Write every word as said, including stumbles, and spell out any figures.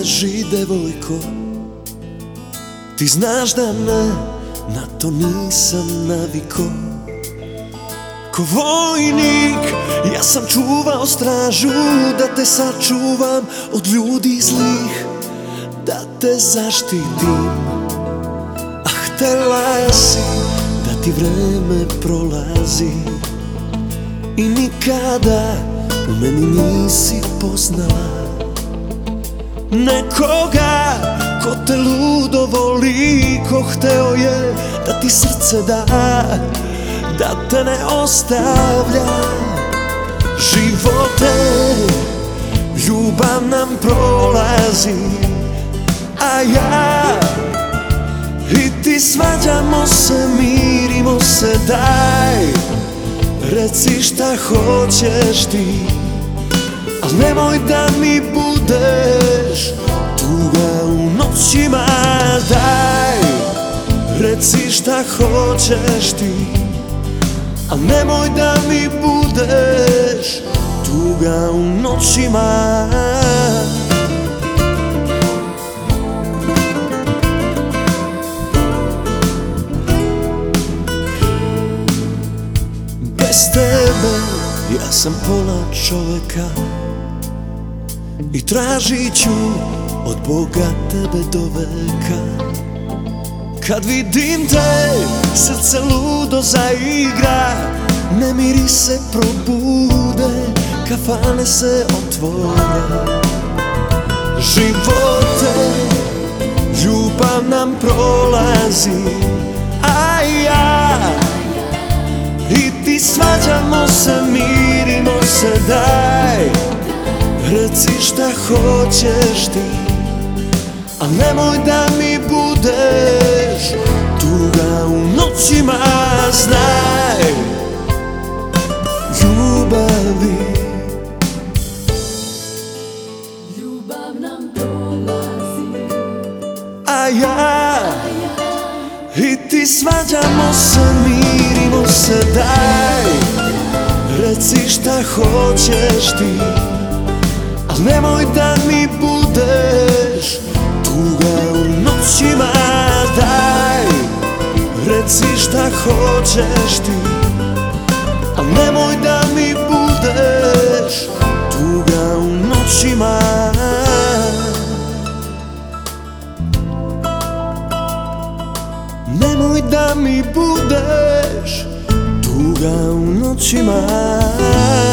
traži devojko. Ti znaš da ne, na to nisam naviko. Ko vojnik, ja sam čuvao stražu, da te sačuvam od ljudi zlih, da te zaštitim. A htela si da ti vreme prolazi i nikada u meni nisi poznala nekoga ko te ludo voli, ko hteo je da ti srce da, da te ne ostavlja. Živote, ljubav nam prolazi, a ja i ti svađamo se, mirimo se, daj reci šta hoćeš ti, al nemoj da mi budeš tuga u noćima. Daj reci šta hoćeš ti, al nemoj da mi budeš tuga u noćima. Bez tebe ja sam pola čoveka i tražit ću od Boga tebe do veka. Kad vidim te, srce ludo zaigra, nemiri se probude, kafane se otvore. Živote, ljubav nam prolazi, a ja i ti svađamo se, mirimo se, daj reci šta hoćeš ti, a nemoj da mi budeš tuga u noćima. Znaj, ljubavi, ljubav nam prolazi, a ja i ti svađamo se, mirimo se, daj reci šta hoćeš ti, al nemoj da mi budeš tuga u noćima. Daj reci šta hoćeš ti, al nemoj da mi budeš tuga u noćima. Nemoj da mi budeš tuga u noćima.